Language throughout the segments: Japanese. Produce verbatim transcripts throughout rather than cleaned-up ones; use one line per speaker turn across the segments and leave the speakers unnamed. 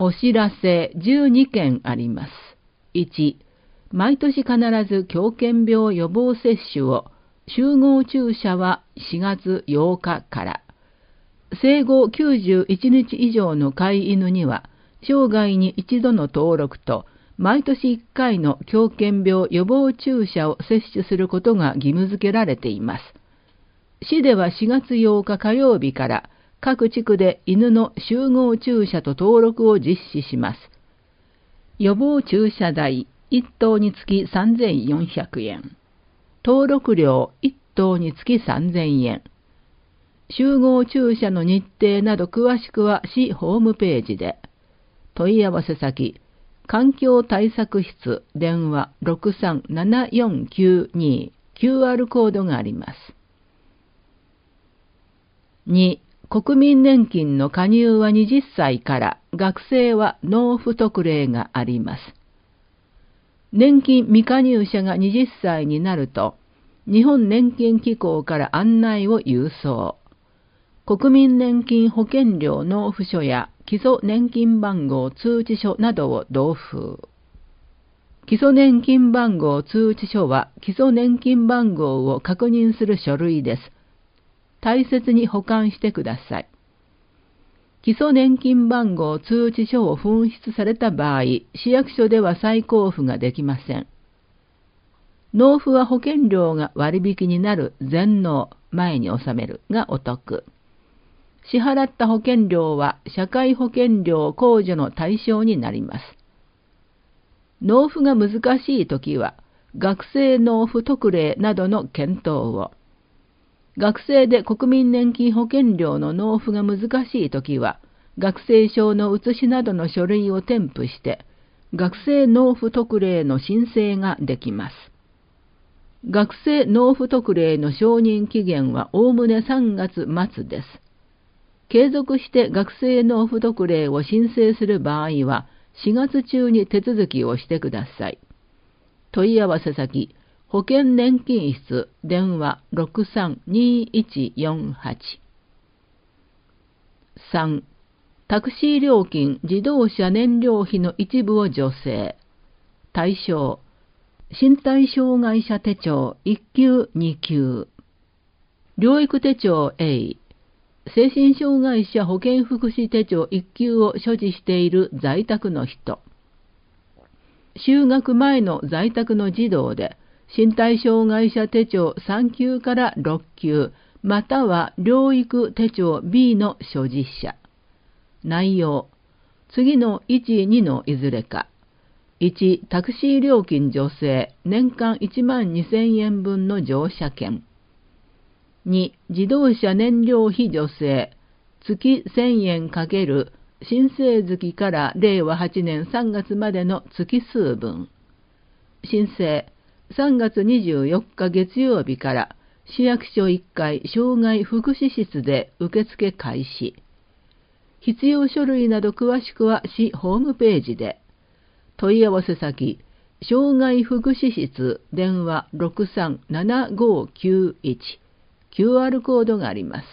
お知らせじゅうにけんあります。いち、毎年必ず狂犬病予防接種を、集合注射はしがつようかから。生後きゅうじゅういちにち以上の飼い犬には、生涯に一度の登録と、毎年いっかいの狂犬病予防注射を接種することが義務付けられています。市ではしがつようか火曜日から各地区で犬の集合注射と登録を実施します。予防注射代いっとうにつきさんぜんよんひゃくえん。登録料いっとうにつきさんぜんえん。集合注射の日程など詳しくは市ホームページで。問い合わせ先、環境対策室電話 ろくさんななよんきゅうに キューアール コードがあります。に、国民年金の加入ははたちから、学生は納付特例があります。年金未加入者がはたちになると、日本年金機構から案内を郵送。国民年金保険料納付書や基礎年金番号通知書などを同封。基礎年金番号通知書は基礎年金番号を確認する書類です。大切に保管してください。基礎年金番号通知書を紛失された場合、市役所では再交付ができません。納付は保険料が割引になる全納、前に納めるがお得。支払った保険料は社会保険料控除の対象になります。納付が難しいときは、学生納付特例などの検討を。学生で国民年金保険料の納付が難しいときは、学生証の写しなどの書類を添付して、学生納付特例の申請ができます。学生納付特例の承認期限はおおむねさんがつまつです。継続して学生納付特例を申請する場合は、しがつ中に手続きをしてください。問い合わせ先、保険年金室電話 ろくさんにいちよんはち。さん、タクシー料金自動車燃料費の一部を助成。対象、身体障害者手帳いっきゅうにきゅう。療育手帳 A、精神障害者保健福祉手帳いっきゅうを所持している在宅の人。就学前の在宅の児童で、身体障害者手帳さんきゅうからろっきゅう、または療育手帳 B の所持者。内容、次のいち、にのいずれか。いち、タクシー料金助成、年間いちまんにせんえんぶんの乗車券。に、自動車燃料費助成、月せんえん×申請月かられいわはちねんさんがつまでの月数分。申請、さんがつにじゅうよっか月曜日から市役所いっかい障害福祉室で受付開始。必要書類など詳しくは市ホームページで。問い合わせ先、障害福祉室電話 ろくさんななごきゅういち、キューアール コードがあります。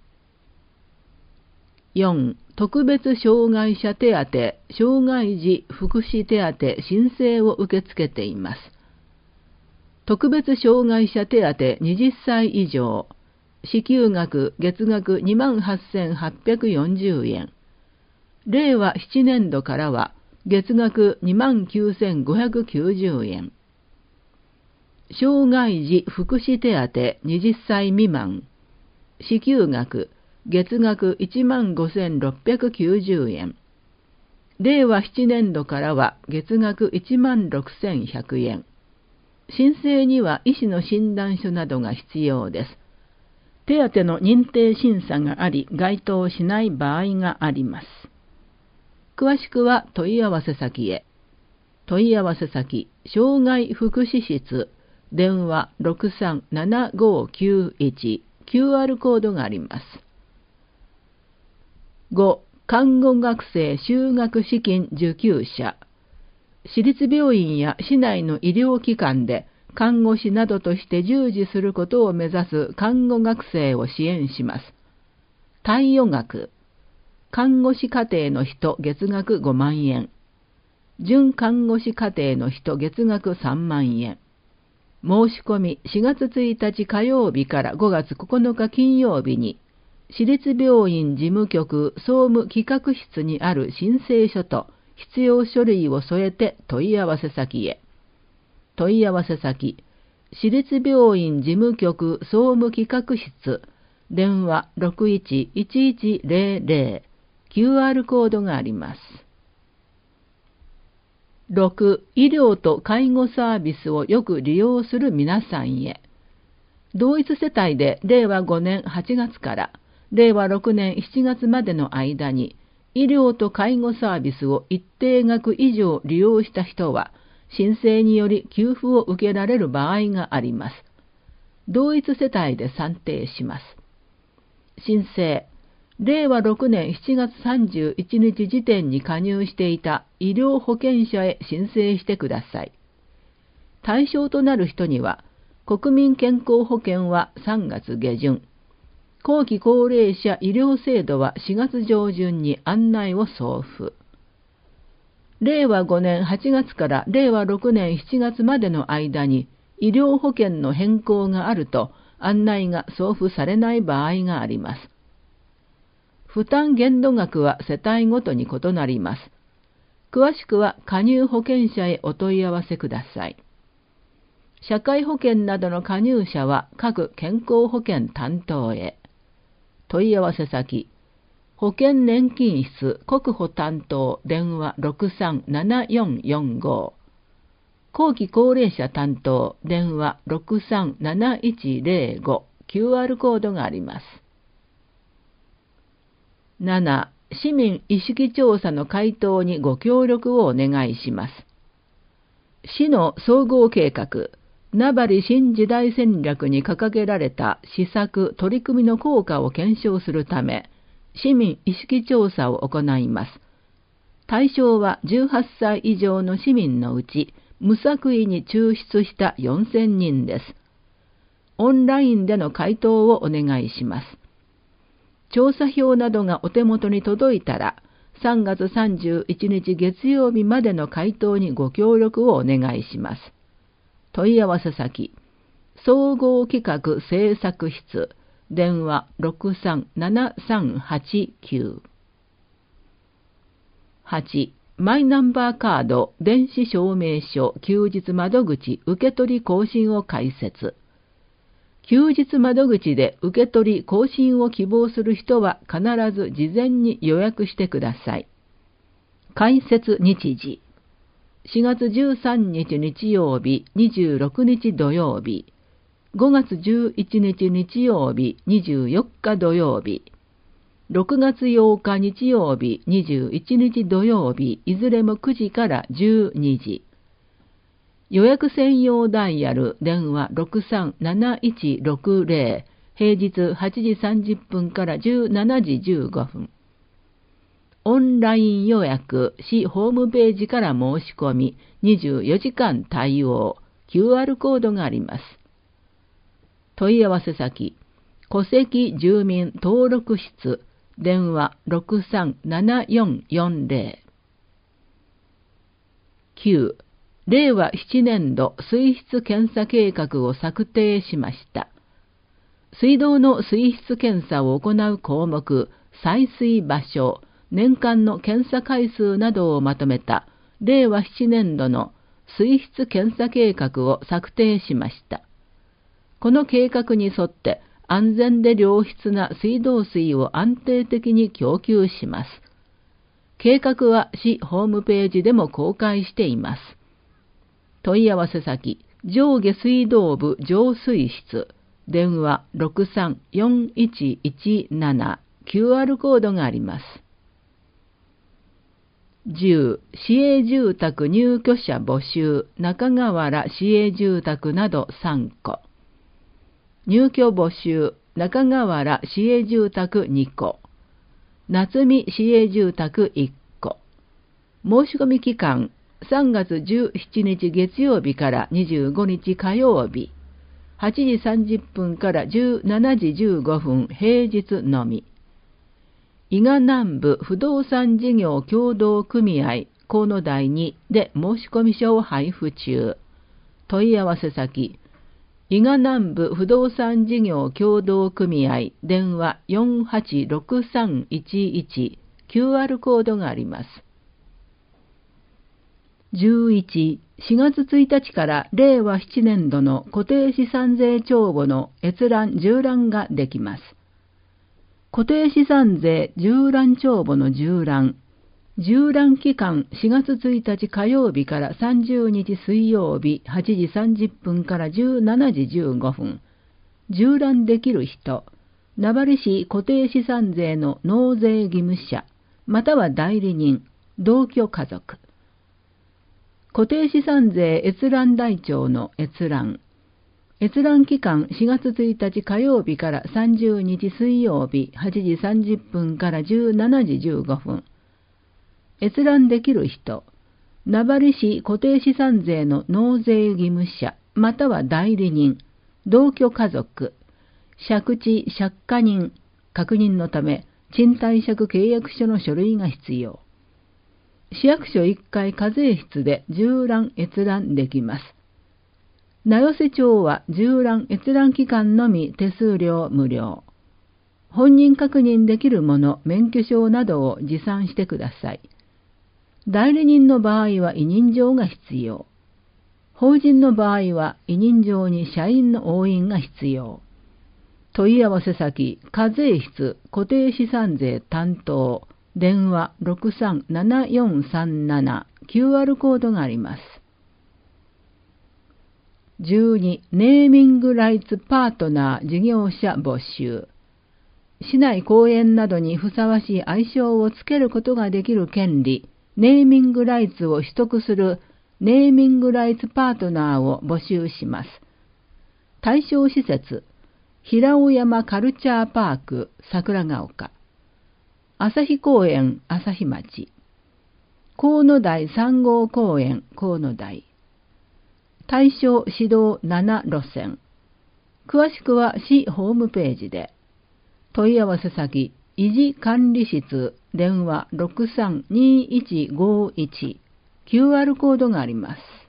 よん、特別障害者手当、障害児福祉手当申請を受け付けています。特別障害者手当はたち以上、支給額月額 にまんはっせんはっぴゃくよんじゅうえん。れいわななねんどからは月額 にまんきゅうせんごひゃくきゅうじゅうえん。障害児福祉手当はたち未満。支給額月額 いちまんごせんろっぴゃくきゅうじゅうえん。れいわななねんどからは月額 いちまんろくせんひゃくえん。申請には医師の診断書などが必要です。手当の認定審査があり、該当しない場合があります。詳しくは問い合わせ先へ。問い合わせ先、障害福祉室、電話 ろくさんななごきゅういち、キューアール コードがあります。ご、看護学生就学資金受給者。私立病院や市内の医療機関で看護師などとして従事することを目指す看護学生を支援します。貸与額。 看護師課程の人月額ごまんえん。準看護師課程の人月額さんまんえん。申し込みしがつついたち火曜日からごがつここのか金曜日に、市立病院事務局総務企画室にある申請書と必要書類を添えて問い合わせ先へ。問い合わせ先、市立病院事務局総務企画室、電話 ろくいちいちいちゼロゼロ、キューアール コードがあります。ろく. 医療と介護サービスをよく利用する皆さんへ。同一世帯でれいわごねんはちがつかられいわろくねんしちがつまでの間に医療と介護サービスを一定額以上利用した人は申請により給付を受けられる場合があります。同一世帯で算定します。申請れいわろくねんしちがつさんじゅういちにち時点に加入していた医療保険者へ申請してください。対象となる人には、国民健康保険はさんがつげじゅん、後期高齢者医療制度はしがつじょうじゅんに案内を送付。れいわごねんはちがつかられいわろくねんしちがつまでの間に医療保険の変更があると案内が送付されない場合があります。負担限度額は世帯ごとに異なります。詳しくは加入保険者へお問い合わせください。社会保険などの加入者は各健康保険担当へ。問い合わせ先、保険年金室国保担当電話 ろくさんななよんよんご、後期高齢者担当電話 ろくさんなないちゼロご、キューアール コードがあります。なな. 市民意識調査の回答にご協力をお願いします。市の総合計画、名張新時代戦略に掲げられた施策・取り組みの効果を検証するため、市民意識調査を行います。対象はじゅうはっさい以上の市民のうち、無作為に抽出したよんせんにんです。オンラインでの回答をお願いします。調査票などがお手元に届いたら、さんがつさんじゅういちにち月曜日までの回答にご協力をお願いします。問い合わせ先、総合企画政策室、電話 ろくさんななさんはちきゅう。はち. マイナンバーカード電子証明書休日窓口受取更新を開設。休日窓口で受け取り更新を希望する人は必ず事前に予約してください。開設日時、しがつじゅうさんにち日曜日、にじゅうろくにち土曜日、ごがつじゅういちにち日曜日、にじゅうよっか土曜日、ろくがつようか日曜日、にじゅういちにち土曜日、いずれもくじからじゅうにじ。予約専用ダイヤル電話 ろくさんなないちろくゼロ、平日はちじさんじゅっぷんからじゅうしちじじゅうごふん。オンライン予約、市ホームページから申し込み、にじゅうよじかん対応、キューアール コードがあります。問い合わせ先、戸籍住民登録室、電話 ろくさんななよんよんゼロ。きゅう. れいわななねんど水質検査計画を策定しました。水道の水質検査を行う項目、採水場所、年間の検査回数などをまとめたれいわななねんどの水質検査計画を策定しました。この計画に沿って安全で良質な水道水を安定的に供給します。計画は市ホームページでも公開しています。問い合わせ先、上下水道部浄水室、電話 ろくさんよんいちいちなな、キューアール コードがあります。じゅう. 市営住宅入居者募集、中川原市営住宅などさんこ。入居募集、中川原市営住宅にこ。夏見市営住宅いっこ。申し込み期間、さんがつじゅうしちにち月曜日からにじゅうごにち火曜日、はちじさんじゅっぷんからじゅうしちじじゅうごふん平日のみ。 伊賀南部不動産事業協同組合河野台にで申込書を配布中。問い合わせ先、伊賀南部不動産事業協同組合電話 よんはちろくさんいちいち キューアール コードがあります。じゅういち、しがつついたちかられいわななねんどの固定資産税帳簿の閲覧縦覧ができます。固定資産税縦覧帳簿の縦覧。縦覧期間しがつついたち火曜日からさんじゅうにち水曜日はちじさんじゅっぷんからじゅうしちじじゅうごふん。縦覧できる人、名張市固定資産税の納税義務者、または代理人、同居家族。固定資産税閲覧台帳の閲覧。閲覧期間しがつついたち火曜日からさんじゅうにち水曜日はちじさんじゅっぷんからじゅうしちじじゅうごふん。閲覧できる人、名張市固定資産税の納税義務者、または代理人、同居家族、借地借家人、確認のため、賃貸借契約書の書類が必要。市役所いっかい課税室で縦覧閲覧できます。名寄町は縦覧閲覧期間のみ手数料無料。本人確認できるもの、免許証などを持参してください。代理人の場合は委任状が必要。法人の場合は委任状に社員の押印が必要。問い合わせ先、課税室固定資産税担当、電話 ろくさんななよんさんなな、キューアール コードがあります。じゅうに、ネーミングライツパートナー事業者募集。市内公園などにふさわしい愛称をつけることができる権利、ネーミングライツを取得するネーミングライツパートナーを募集します。対象施設、平尾山カルチャーパーク桜ヶ丘、旭公園旭町、河野台さん号公園河野台、対象指導なな路線。詳しくは市ホームページで。問い合わせ先、維持管理室電話 ろくさんにいちごいち、キューアール コードがあります。